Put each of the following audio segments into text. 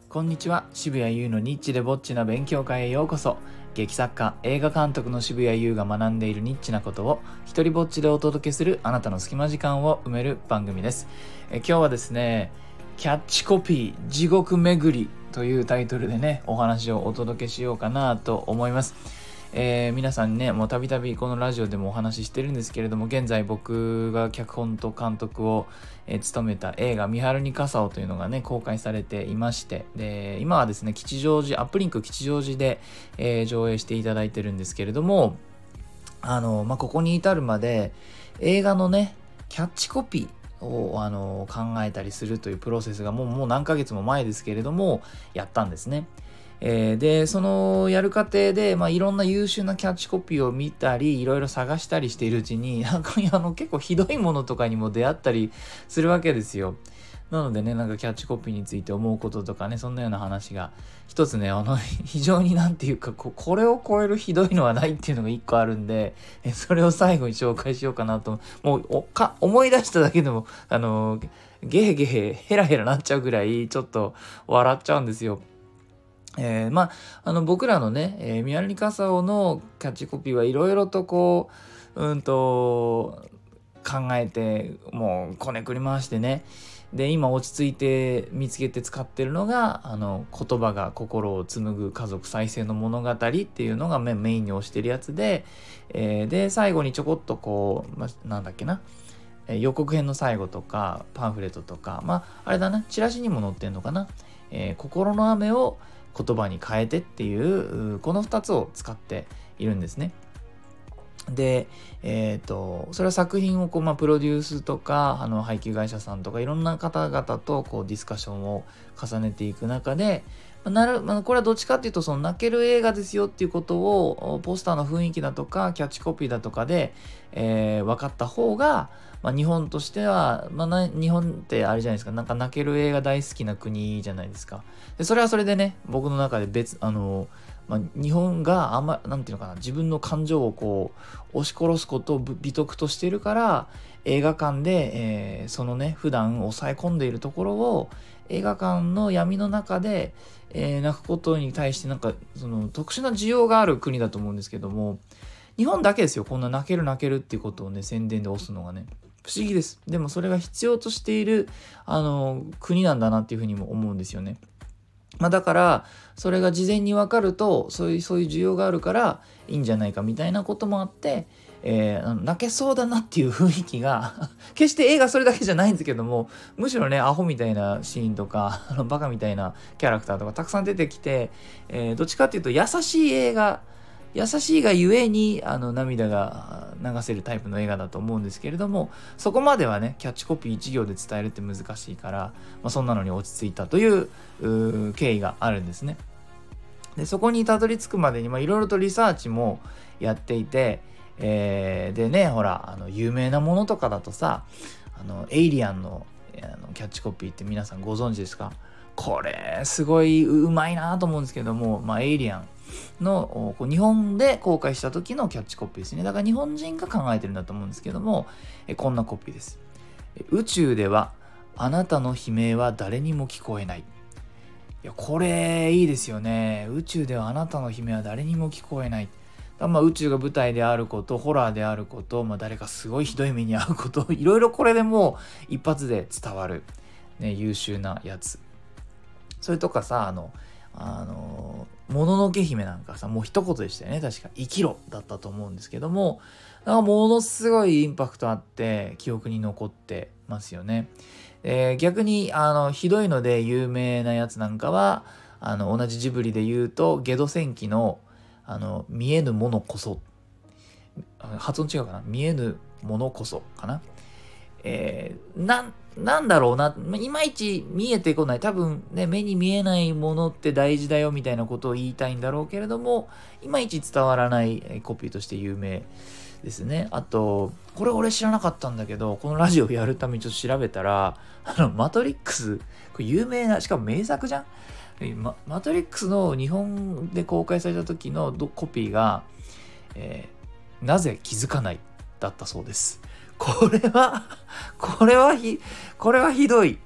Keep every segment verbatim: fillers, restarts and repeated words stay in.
こんにちは。渋谷優のニッチでぼっちな勉強会へようこそ。劇作家、映画監督の渋谷優が学んでいるニッチなことを一人ぼっちでお届けするあなたの隙間時間を埋める番組です。え今日はですね、キャッチコピー地獄巡りというタイトルでね、お話をお届けしようかなと思います。えー、皆さんね、もうたびたびこのラジオでもお話ししてるんですけれども、現在僕が脚本と監督を、えー、務めた映画三春に笠をというのがね公開されていまして、で今はですね吉祥寺アップリンク吉祥寺で、えー、上映していただいてるんですけれども、あのまあ、ここに至るまで映画のねキャッチコピーをあの考えたりするというプロセスがもう、もう何ヶ月も前ですけれどもやったんですね。えー、でそのやる過程で、まあ、いろんな優秀なキャッチコピーを見たりいろいろ探したりしているうちになんかあの結構ひどいものとかにも出会ったりするわけですよ。なのでね、なんかキャッチコピーについて思うこととかね、そんなような話が一つね、あの非常になんていうかここれを超えるひどいのはないっていうのが一個あるんで、それを最後に紹介しようかなと。もうおか思い出しただけでもあのゲヘゲヘヘラヘラなっちゃうぐらいちょっと笑っちゃうんですよ。えー、まああの僕らのね、えー、三春に笠をのキャッチコピーはいろいろとこううんと考えてもうこねくり回してね、で今落ち着いて見つけて使ってるのがあの言葉が心を紡ぐ家族再生の物語っていうのがメインに推してるやつで、えー、で最後にちょこっとこう、まあ、なんだっけな予告編の最後とかパンフレットとか、まああれだな、チラシにも載ってんのかな、えー、心の雨を言葉に変えてっていうこのふたつを使っているんですね。で、えっとそれは作品をこう、まあ、プロデュースとかあの配給会社さんとかいろんな方々とこうディスカッションを重ねていく中で、まあなるまあ、これはどっちかっていうとその泣ける映画ですよっていうことをポスターの雰囲気だとかキャッチコピーだとかで、えー、分かった方が、まあ、日本としては、まあ、な日本ってあれじゃないですか、なんか泣ける映画大好きな国じゃないですか。でそれはそれでね、僕の中で別あのまあ、日本があんまなんていうのかな、自分の感情をこう押し殺すことを美徳としているから映画館で、えー、そのね普段抑え込んでいるところを映画館の闇の中で、えー、泣くことに対してなんかその特殊な需要がある国だと思うんですけども、日本だけですよ、こんな泣ける泣けるっていうことをね宣伝で押すのがね不思議です。でもそれが必要としているあの国なんだなっていうふうにも思うんですよね。まあ、だからそれが事前に分かるとそういうそういう需要があるからいいんじゃないかみたいなこともあって、えー、泣けそうだなっていう雰囲気が決して映画それだけじゃないんですけども、むしろねアホみたいなシーンとかあのバカみたいなキャラクターとかたくさん出てきて、えー、どっちかっていうと優しい映画、優しいがゆえにあの涙が流せるタイプの映画だと思うんですけれども、そこまではねキャッチコピー一行で伝えるって難しいから、まあ、そんなのに落ち着いたという経緯があるんですね。でそこにたどり着くまでにいろいろとリサーチもやっていて、えー、でねほらあの有名なものとかだとさ、あのエイリアンのあのキャッチコピーって皆さんご存知ですか？これすごいうまいなと思うんですけども、まあ、エイリアンの日本で公開した時のキャッチコピーですね。だから日本人が考えてるんだと思うんですけども、えこんなコピーです。宇宙ではあなたの悲鳴は誰にも聞こえない。いやこれいいですよね。宇宙ではあなたの悲鳴は誰にも聞こえない。まあ、宇宙が舞台であること、ホラーであること、まあ、誰かすごいひどい目に遭うこといろいろこれでもう一発で伝わる、ね、優秀なやつ。それとかさ、あのあのもののけ姫なんかさ、もう一言でしたよね。確か生きろだったと思うんですけども、ものすごいインパクトあって記憶に残ってますよね。えー、逆にあのひどいので有名なやつなんかはあの同じジブリで言うとゲド戦記のあの見えぬものこそ、発音違うかな、見えぬものこそかな、えー、な, なんだろうな、いまいち見えてこない、多分ね目に見えないものって大事だよみたいなことを言いたいんだろうけれども、いまいち伝わらないコピーとして有名ですね。あとこれ俺知らなかったんだけど、このラジオやるためにちょっと調べたら、あのマトリックス、これ有名な、しかも名作じゃん。マ, マトリックスの日本で公開された時のコピーが、えー、なぜ気づかないだったそうです。これはこれはひこれはひどい。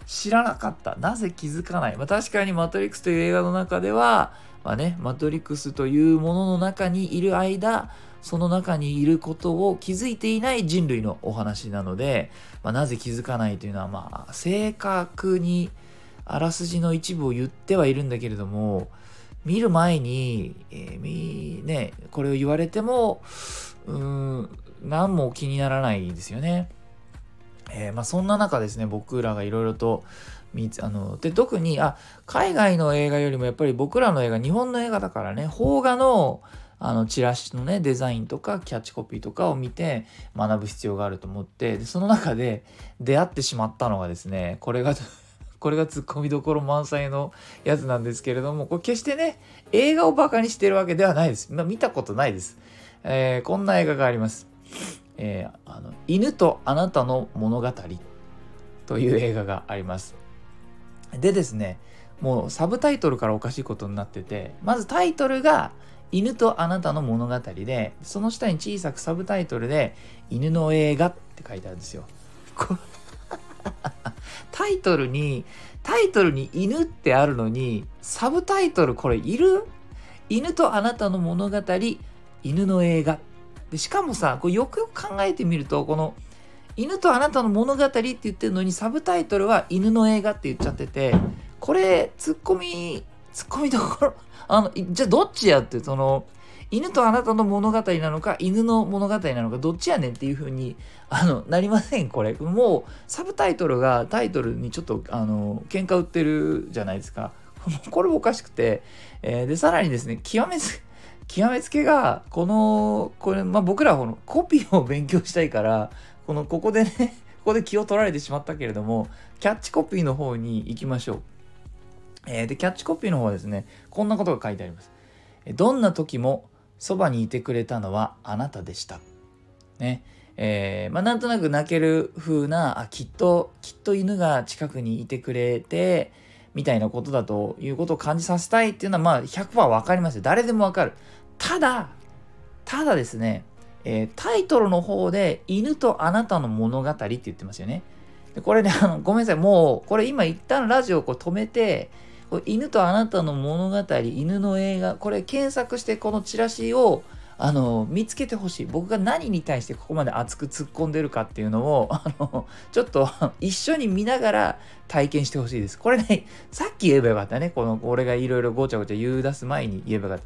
知らなかった。なぜ気づかない。まあ、確かにマトリックスという映画の中では、まあね、マトリックスというものの中にいる間、その中にいることを気づいていない人類のお話なので、まあ、なぜ気づかないというのは、まあ、正確にあらすじの一部を言ってはいるんだけれども、見る前に、えーみね、これを言われても、うーん、何も気にならないですよね。えーまあ、そんな中ですね、僕らがいろいろと見つあので特にあ海外の映画よりもやっぱり僕らの映画、日本の映画だからね、邦画のあのチラシのねデザインとかキャッチコピーとかを見て学ぶ必要があると思って、でその中で出会ってしまったのがですね、これがこれがツッコミどころ満載のやつなんですけれども、これ決してね映画をバカにしてるわけではないです。まあ、見たことないです。えー、こんな映画があります。えー、あの犬とあなたの物語という映画があります。でですね、もうサブタイトルからおかしいことになってて、まずタイトルが犬とあなたの物語で、その下に小さくサブタイトルで犬の映画って書いてあるんですよ。タイトルにタイトルに犬ってあるのにサブタイトルこれいる？犬とあなたの物語、犬の映画で、しかもさ、これよくよく考えてみると、この犬とあなたの物語って言ってるのにサブタイトルは犬の映画って言っちゃってて、これツッコミツッコミどころあのじゃあどっちやって、その犬とあなたの物語なのか犬の物語なのかどっちやねんっていう風にあのなりません？これもうサブタイトルがタイトルにちょっとあの喧嘩売ってるじゃないですか。これもおかしくて、えー、でさらにですね、極めつ極めつけがこのこれ、まあ、僕らはこのコピーを勉強したいからこのここでねここで気を取られてしまったけれども、キャッチコピーの方に行きましょう。えー、でキャッチコピーの方はですね、こんなことが書いてあります。どんな時もそばにいてくれたのはあなたでしたね。えー、まあなんとなく泣ける風な、あきっときっと犬が近くにいてくれてみたいなことだということを感じさせたいっていうのはまあ ひゃくパーセント わかりますよ。誰でもわかる。ただただですね、えー、タイトルの方で犬とあなたの物語って言ってますよね。でこれね、あのごめんなさい、もうこれ今一旦ラジオをこう止めて、これ犬とあなたの物語、犬の映画、これ検索してこのチラシをあの見つけてほしい。僕が何に対してここまで熱く突っ込んでるかっていうのをあのちょっと一緒に見ながら体験してほしいです。これね、さっき言えばよかったね。この俺がいろいろごちゃごちゃ言う出す前に言えばよかった。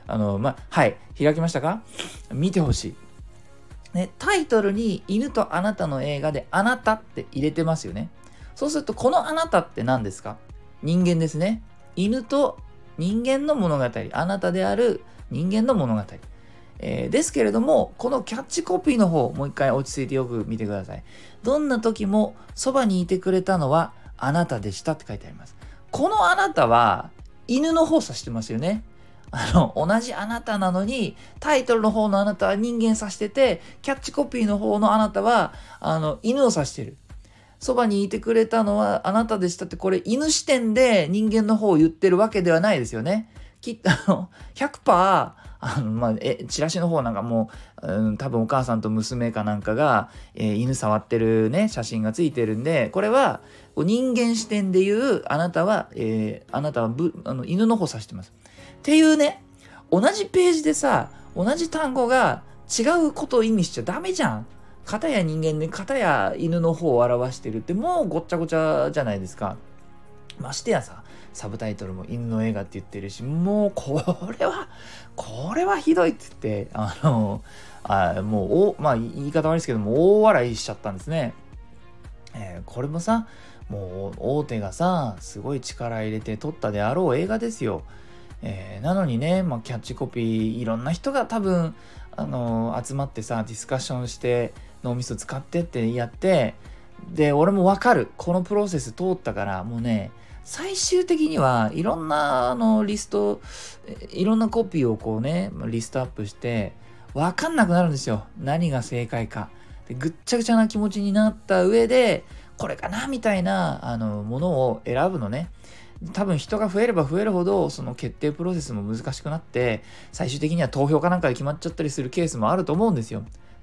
あのまはい、開きましたか？見てほしい。ね、タイトルに犬とあなたの映画であなたって入れてますよね。そうするとこのあなたって何ですか？人間ですね。犬と人間の物語、あなたである人間の物語、えー、ですけれども、このキャッチコピーの方もう一回落ち着いてよく見てください。どんな時もそばにいてくれたのはあなたでしたって書いてあります。このあなたは犬の方指してますよね。あの同じあなたなのにタイトルの方のあなたは人間指してて、キャッチコピーの方のあなたはあの犬を指してる。そばにいてくれたのはあなたでしたって、これ犬視点で人間の方を言ってるわけではないですよね。きっとあの ひゃくパーセント あの、まあ、えチラシの方なんかもう、うん、多分お母さんと娘かなんかが、えー、犬触ってるね写真がついてるんで、これは人間視点で言うあなたは、えー、あなたはぶあの犬の方指してますっていうね。同じページでさ、同じ単語が違うことを意味しちゃダメじゃん。片や人間で片や犬の方を表してるってもうごっちゃごちゃじゃないですか。ましてやさ、サブタイトルも犬の映画って言ってるし、もうこれはこれはひどいって言って、あのあもうおまあ言い方悪いですけども大笑いしちゃったんですね。えー、これもさ、もう大手がさすごい力入れて撮ったであろう映画ですよ。えー、なのにね、まあ、キャッチコピーいろんな人が多分あのー、集まってさディスカッションして脳みそ使ってってやって、で俺も分かる、このプロセス通ったから、もうね最終的にはいろんなあのリストいろんなコピーをこうねリストアップして分かんなくなるんですよ、何が正解かで。ぐっちゃぐちゃな気持ちになった上でこれかなみたいなあのものを選ぶのね。多分人が増えれば増えるほどその決定プロセスも難しくなって、最終的には投票かなんかで決まっちゃったりするケースもあると思うんですよ。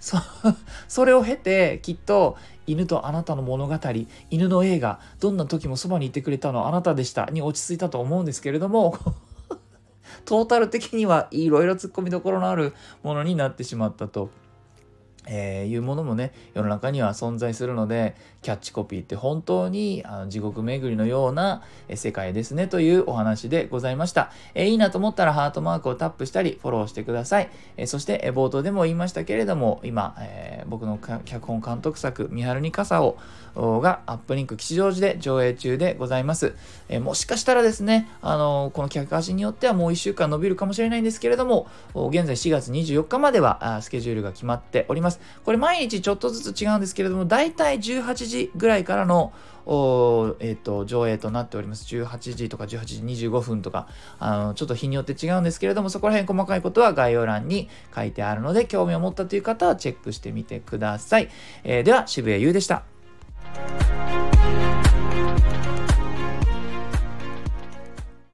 そそれを経てきっと犬とあなたの物語、犬の映画、どんな時もそばにいてくれたのはあなたでしたに落ち着いたと思うんですけれどもトータル的にはいろいろ突っ込みどころのあるものになってしまったと。えー、いうものもね世の中には存在するので、キャッチコピーって本当にあの地獄巡りのようなえ世界ですねというお話でございました。えー、いいなと思ったらハートマークをタップしたりフォローしてください。えー、そして、えー、冒頭でも言いましたけれども今、えー、僕の脚本監督作三春に傘をがアップリンク吉祥寺で上映中でございます。えー、もしかしたらですね、あのー、この客足によってはもういっしゅうかん伸びるかもしれないんですけれども、現在しがつにじゅうよっかまではスケジュールが決まっております。これ毎日ちょっとずつ違うんですけれども、だいたいじゅうはちじぐらいからのえー、と上映となっております。じゅうはちじとかじゅうはちじにじゅうごふんとか、あのちょっと日によって違うんですけれども、そこら辺細かいことは概要欄に書いてあるので、興味を持ったという方はチェックしてみてください。えー、では渋谷優でした。